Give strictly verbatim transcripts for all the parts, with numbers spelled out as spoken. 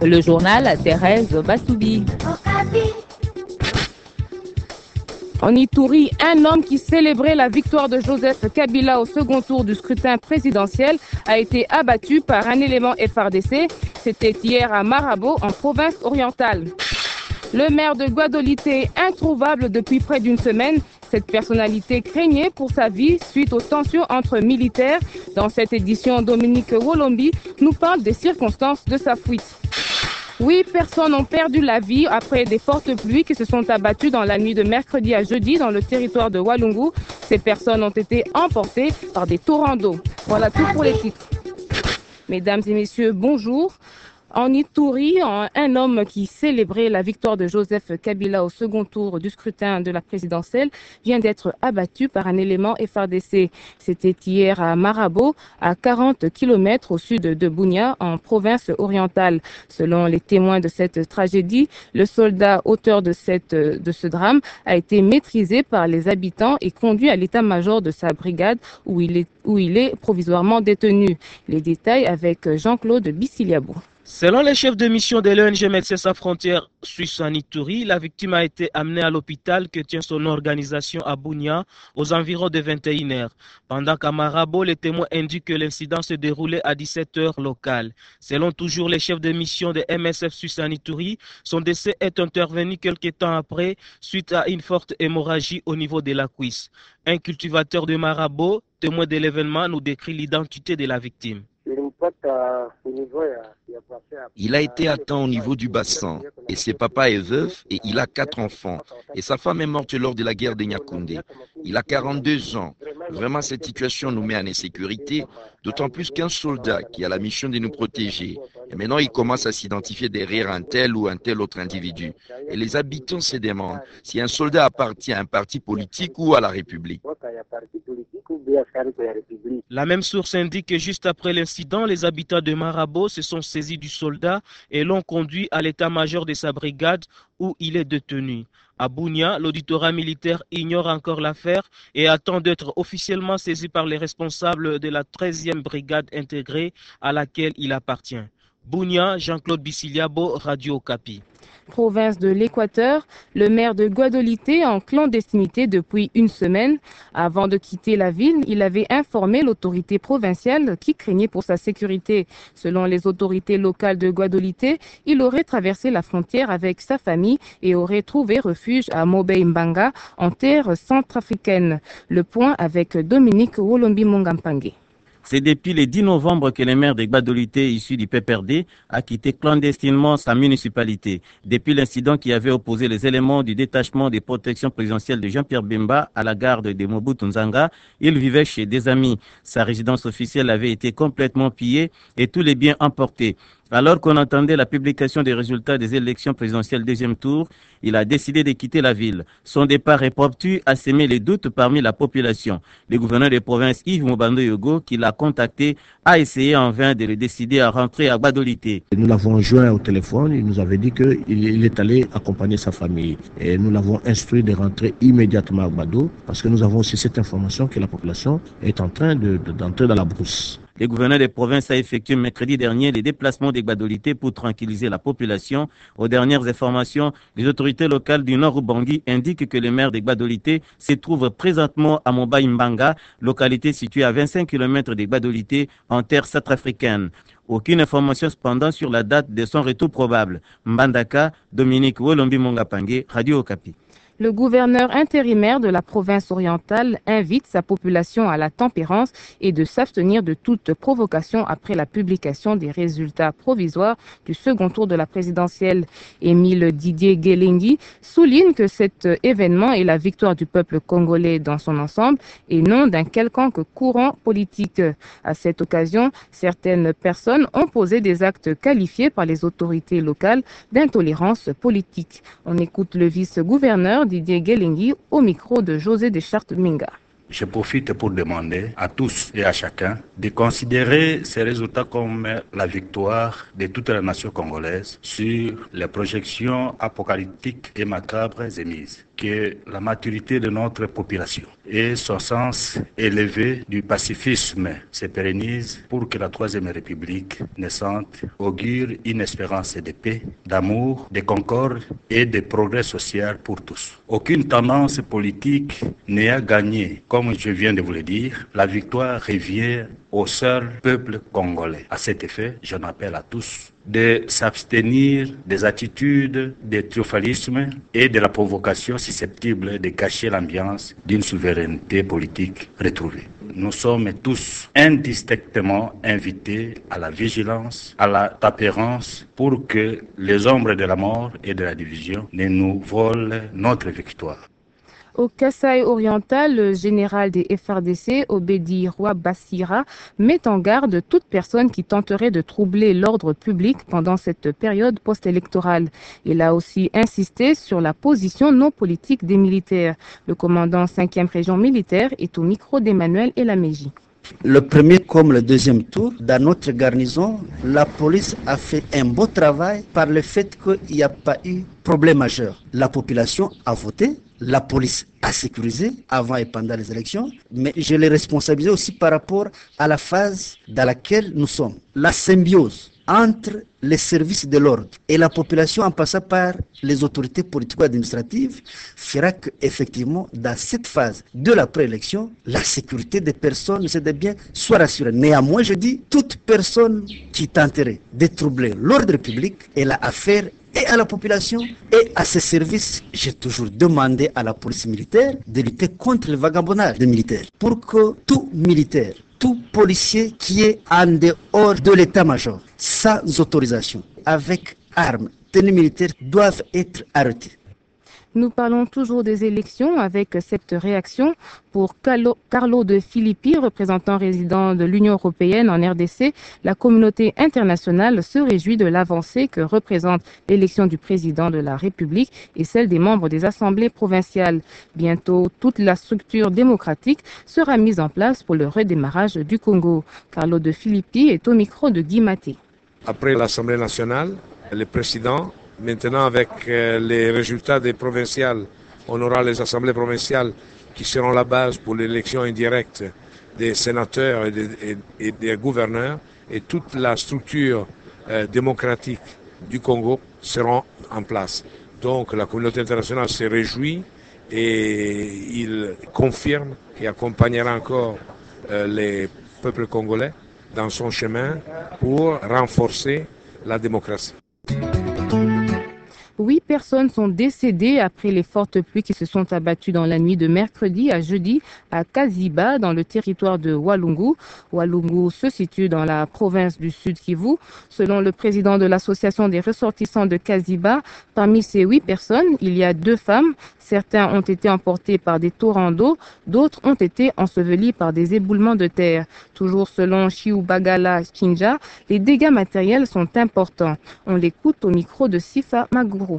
Le journal, Thérèse Bassoubi. En Ituri, un homme qui célébrait la victoire de Joseph Kabila au second tour du scrutin présidentiel a été abattu par un élément F R D C. C'était hier à Marabo, en province orientale. Le maire de Guadolité, introuvable depuis près d'une semaine, cette personnalité craignait pour sa vie suite aux tensions entre militaires. Dans cette édition, Dominique Wolombi nous parle des circonstances de sa fuite. Huit personnes ont perdu la vie après des fortes pluies qui se sont abattues dans la nuit de mercredi à jeudi dans le territoire de Walungu. Ces personnes ont été emportées par des torrents d'eau. Voilà tout pour les titres. Mesdames et messieurs, bonjour. En Ituri, un homme qui célébrait la victoire de Joseph Kabila au second tour du scrutin de la présidentielle vient d'être abattu par un élément F R D C. C'était hier à Marabo, à quarante kilomètres au sud de Bunia, en province orientale. Selon les témoins de cette tragédie, le soldat auteur de, cette, de ce drame a été maîtrisé par les habitants et conduit à l'état-major de sa brigade où il est, où il est provisoirement détenu. Les détails avec Jean-Claude Bissiliabou. Selon les chefs de mission de l'O N G Médecins Sans Frontières Suisse en Ituri, la victime a été amenée à l'hôpital que tient son organisation à Bunia aux environs de vingt et une heures. Pendant qu'à Marabo, les témoins indiquent que l'incident se déroulait à dix-sept heures locales. Selon toujours les chefs de mission de M S F Suisse en Ituri, son décès est intervenu quelques temps après suite à une forte hémorragie au niveau de la cuisse. Un cultivateur de Marabo, témoin de l'événement, nous décrit l'identité de la victime. Il a été atteint au niveau du bassin et ses papas est veuf et il a quatre enfants et sa femme est morte lors de la guerre de Nyakoundé. Il a quarante-deux ans. Vraiment, cette situation nous met en insécurité, d'autant plus qu'un soldat qui a la mission de nous protéger. Et maintenant, il commence à s'identifier derrière un tel ou un tel autre individu. Et les habitants se demandent si un soldat appartient à un parti politique ou à la République. La même source indique que juste après l'incident, les habitants de Marabo se sont saisis du soldat et l'ont conduit à l'état-major de sa brigade où il est détenu. À Bunia, l'auditorat militaire ignore encore l'affaire et attend d'être officiellement saisi par les responsables de la treizième brigade intégrée à laquelle il appartient. Bunia, Jean-Claude Bissiliabo, Radio Okapi. Province de l'Équateur, le maire de Guadolité en clandestinité depuis une semaine. Avant de quitter la ville, il avait informé l'autorité provinciale qui craignait pour sa sécurité. Selon les autorités locales de Guadolité, il aurait traversé la frontière avec sa famille et aurait trouvé refuge à Mobé Mbanga, en terre centrafricaine. Le point avec Dominique Wolombi Mongampangue. C'est depuis le dix novembre que le maire de Guadolité, issu du P P R D, a quitté clandestinement sa municipalité. Depuis l'incident qui avait opposé les éléments du détachement de protection présidentielle de Jean-Pierre Bemba à la garde de Mobutu Nzanga, il vivait chez des amis. Sa résidence officielle avait été complètement pillée et tous les biens emportés. Alors qu'on entendait la publication des résultats des élections présidentielles deuxième tour, il a décidé de quitter la ville. Son départ est promptu à semer les doutes parmi la population. Le gouverneur de province Yves Mobando Yogo, qui l'a contacté, a essayé en vain de le décider à rentrer à Guadolité. Nous l'avons joint au téléphone, il nous avait dit qu'il est allé accompagner sa famille. Et nous l'avons instruit de rentrer immédiatement à Guado, parce que nous avons aussi cette information que la population est en train de, de, d'entrer dans la brousse. Le gouverneur de province a effectué mercredi dernier les déplacements des Guadolité pour tranquilliser la population. Aux dernières informations, les autorités locales du Nord Ubangi indiquent que le maire de Guadolité se trouve présentement à Moba Mbanga, localité située à vingt-cinq kilomètres de Guadolité en terre centrafricaine. Aucune information cependant sur la date de son retour probable. Mbandaka, Dominique Wolombi Mongapangue, Radio Okapi. Le gouverneur intérimaire de la province orientale invite sa population à la tempérance et de s'abstenir de toute provocation après la publication des résultats provisoires du second tour de la présidentielle. Émile Didier Guelengui souligne que cet événement est la victoire du peuple congolais dans son ensemble et non d'un quelconque courant politique. À cette occasion, certaines personnes ont posé des actes qualifiés par les autorités locales d'intolérance politique. On écoute le vice-gouverneur Didier Guelengui au micro de José Deschartes Minga. Je profite pour demander à tous et à chacun de considérer ces résultats comme la victoire de toute la nation congolaise sur les projections apocalyptiques et macabres émises. que la maturité de notre population et son sens élevé du pacifisme se pérennisent pour que la Troisième République naissante augure une espérance de paix, d'amour, de concorde et de progrès social pour tous. Aucune tendance politique n'a gagné, comme je viens de vous le dire. La victoire revient au seul peuple congolais. À cet effet, j'en appelle à tous de s'abstenir des attitudes de triomphalisme et de la provocation susceptible de cacher l'ambiance d'une souveraineté politique retrouvée. Nous sommes tous indistinctement invités à la vigilance, à la tempérance, pour que les ombres de la mort et de la division ne nous volent notre victoire. Au Kasaï oriental, le général des F R D C, Obedi Roi Bassira, met en garde toute personne qui tenterait de troubler l'ordre public pendant cette période post-électorale. Il a aussi insisté sur la position non politique des militaires. Le commandant cinquième région militaire est au micro d'Emmanuel Elameji. Le premier comme le deuxième tour, dans notre garnison, la police a fait un beau travail par le fait qu'il n'y a pas eu problème majeur. La population a voté, la police a sécurisé avant et pendant les élections, mais je les responsabilise aussi par rapport à la phase dans laquelle nous sommes. La symbiose entre les services de l'ordre et la population en passant par les autorités politico-administratives fera que, effectivement, dans cette phase de la préélection, la sécurité des personnes et des biens soit rassurée. Néanmoins, je dis, toute personne qui tenterait de troubler l'ordre public, elle a affaire et à la population et à ses services. J'ai toujours demandé à la police militaire de lutter contre le vagabondage des militaires pour que tout militaire, tout policier qui est en dehors de l'état-major, sans autorisation, avec armes, tenue militaire, doivent être arrêtés. Nous parlons toujours des élections avec cette réaction pour Carlo, Carlo de Filippi, représentant résident de l'Union européenne en R D C. La communauté internationale se réjouit de l'avancée que représente l'élection du président de la République et celle des membres des assemblées provinciales. Bientôt, toute la structure démocratique sera mise en place pour le redémarrage du Congo. Carlo de Filippi est au micro de Guy Maté. Après l'Assemblée nationale, le président, maintenant avec euh, les résultats des provinciales, on aura les assemblées provinciales qui seront la base pour l'élection indirecte des sénateurs et des, et, et des gouverneurs, et toute la structure euh, démocratique du Congo seront en place. Donc la communauté internationale se réjouit et il confirme et accompagnera encore euh, les peuples congolais dans son chemin pour renforcer la démocratie. Huit personnes sont décédées après les fortes pluies qui se sont abattues dans la nuit de mercredi à jeudi à Kaziba, dans le territoire de Walungu. Walungu se situe dans la province du Sud Kivu. Selon le président de l'association des ressortissants de Kaziba, parmi ces huit personnes, il y a deux femmes. Certains ont été emportés par des torrents d'eau, d'autres ont été ensevelis par des éboulements de terre. Toujours selon Chiubagala Kinja, les dégâts matériels sont importants. On l'écoute au micro de Sifa Maguru.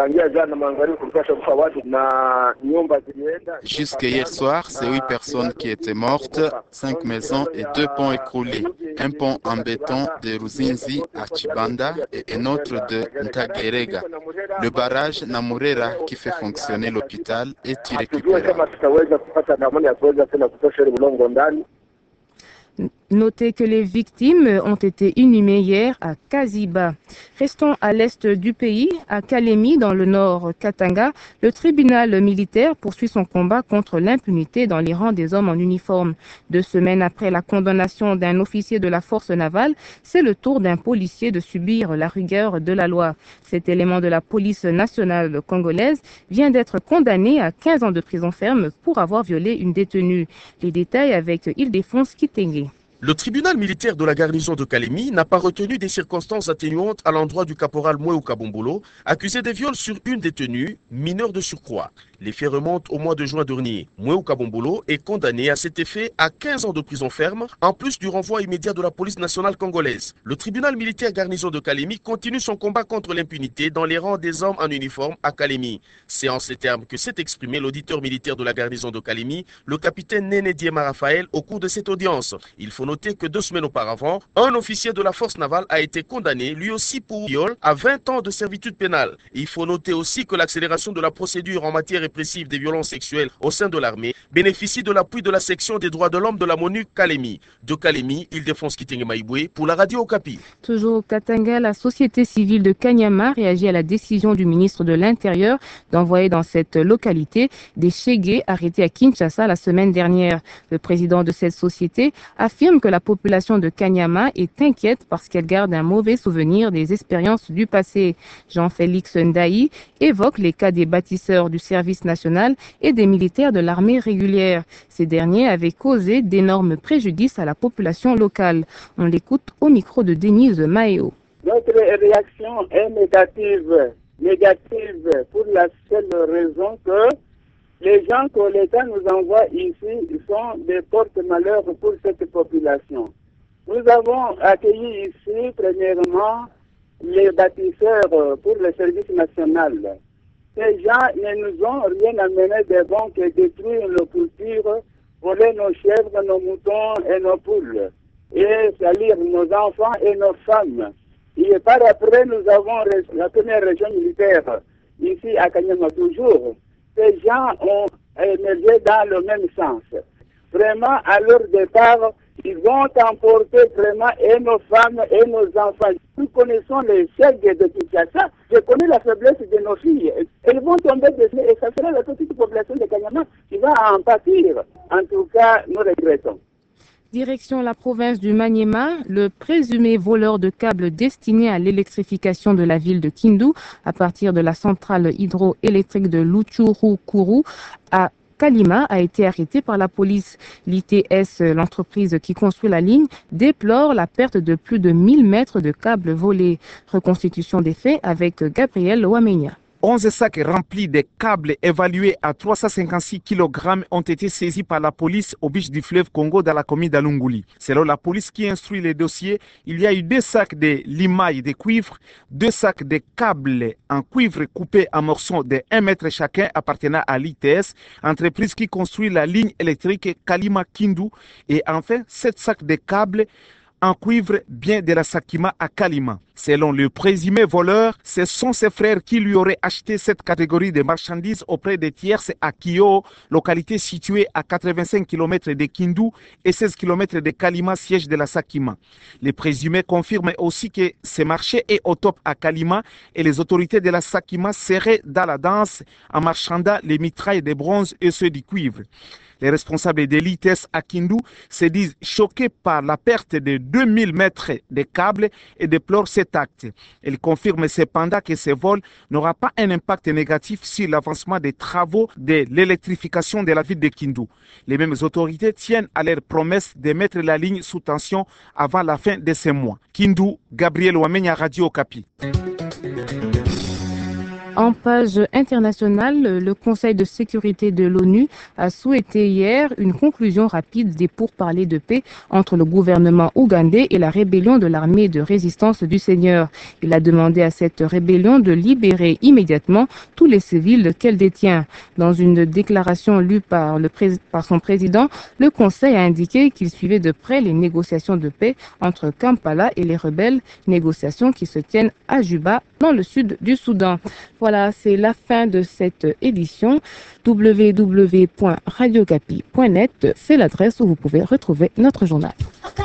Jusqu'à hier soir, c'est huit personnes qui étaient mortes, cinq maisons et deux ponts écroulés. Un pont en béton de Ruzinzi à Chibanda et un autre de Ntagerega. Le barrage Namurera qui fait fonctionner l'hôpital est irrécupérable. Notez que les victimes ont été inhumées hier à Kaziba. Restons à l'est du pays, à Kalemi, dans le nord Katanga. Le tribunal militaire poursuit son combat contre l'impunité dans les rangs des hommes en uniforme. Deux semaines après la condamnation d'un officier de la force navale, c'est le tour d'un policier de subir la rigueur de la loi. Cet élément de la police nationale congolaise vient d'être condamné à quinze ans de prison ferme pour avoir violé une détenue. Les détails avec Ildefonse Kitenge. Le tribunal militaire de la garnison de Kalemi n'a pas retenu des circonstances atténuantes à l'endroit du caporal Mouéou Kabombolo, accusé de viol sur une détenue, mineure de surcroît. Les faits remontent au mois de juin dernier. Mouéou Kabombolo est condamné à cet effet à quinze ans de prison ferme, en plus du renvoi immédiat de la police nationale congolaise. Le tribunal militaire garnison de Kalemi continue son combat contre l'impunité dans les rangs des hommes en uniforme à Kalemi. C'est en ces termes que s'est exprimé l'auditeur militaire de la garnison de Kalemi, le capitaine Néné Diema Raphaël, au cours de cette audience. Il faut noter que deux semaines auparavant, un officier de la force navale a été condamné, lui aussi pour viol, à vingt ans de servitude pénale. Il faut noter aussi que l'accélération de la procédure en matière répressive des violences sexuelles au sein de l'armée, bénéficie de l'appui de la section des droits de l'homme de la MONUC Kalemi. De Kalemi, Île-de-France Kitenge Maïboué pour la radio Okapi. Toujours au Katanga, la société civile de Kanyama réagit à la décision du ministre de l'Intérieur d'envoyer dans cette localité des Chégués arrêtés à Kinshasa la semaine dernière. Le président de cette société affirme que la population de Kanyama est inquiète parce qu'elle garde un mauvais souvenir des expériences du passé. Jean-Félix Ndaï évoque les cas des bâtisseurs du service national et des militaires de l'armée régulière. Ces derniers avaient causé d'énormes préjudices à la population locale. On l'écoute au micro de Denise Maéo. Notre réaction est négative. Négative pour la seule raison que les gens que l'État nous envoie ici sont des porte-malheurs pour cette population. Nous avons accueilli ici, premièrement, les bâtisseurs pour le service national. Ces gens ne nous ont rien amené de bon que détruire nos cultures, voler nos chèvres, nos moutons et nos poules, et salir nos enfants et nos femmes. Et par après, nous avons la première région militaire, ici à Kanyama toujours. Ces gens ont émergé dans le même sens. Vraiment, à leur départ, ils vont emporter vraiment et nos femmes et nos enfants. Nous connaissons les chèques de Kinshasa. Je connais la faiblesse de nos filles. Elles vont tomber dessus et ça sera la petite population de Kanyama qui va en pâtir. En tout cas, nous regrettons. Direction la province du Maniema, le présumé voleur de câbles destiné à l'électrification de la ville de Kindu à partir de la centrale hydroélectrique de Luchuru-Kuru à Kalima a été arrêté par la police. L'I T S, l'entreprise qui construit la ligne, déplore la perte de plus de mille mètres de câbles volés. Reconstitution des faits avec Gabriel Ouamenia. onze sacs remplis de câbles évalués à trois cent cinquante-six kilogrammes ont été saisis par la police au beach du fleuve Congo dans la commune d'Alunguli. Selon la police qui instruit les dossiers, il y a eu deux sacs de limailles de cuivre, deux sacs de câbles en cuivre coupés en morceaux de un mètre chacun appartenant à l'I T S, entreprise qui construit la ligne électrique Kalima-Kindu, et enfin sept sacs de câbles en cuivre bien de la Sakima à Kalima. Selon le présumé voleur, ce sont ses frères qui lui auraient acheté cette catégorie de marchandises auprès des tierces à Kyo, localité située à quatre-vingt-cinq kilomètres de Kindu et seize kilomètres de Kalima, siège de la Sakima. Les présumés confirment aussi que ce marché est au top à Kalima et les autorités de la Sakima seraient dans la danse en marchandant les mitrailles de bronze et ceux du cuivre. Les responsables de l'I T S à Kindu se disent choqués par la perte de deux mille mètres de câbles et déplorent cet acte. Ils confirment cependant que ce vol n'aura pas un impact négatif sur l'avancement des travaux de l'électrification de la ville de Kindu. Les mêmes autorités tiennent à leur promesse de mettre la ligne sous tension avant la fin de ce mois. Kindu, Gabriel Ouamenya, Radio Okapi. En page internationale, le Conseil de sécurité de l'ONU a souhaité hier une conclusion rapide des pourparlers de paix entre le gouvernement ougandais et la rébellion de l'armée de résistance du Seigneur. Il a demandé à cette rébellion de libérer immédiatement tous les civils qu'elle détient. Dans une déclaration lue par, le pré- par son président, le Conseil a indiqué qu'il suivait de près les négociations de paix entre Kampala et les rebelles, négociations qui se tiennent à Juba, dans le sud du Soudan. Voilà, c'est la fin de cette édition. w w w point radio okapi point net, c'est l'adresse où vous pouvez retrouver notre journal.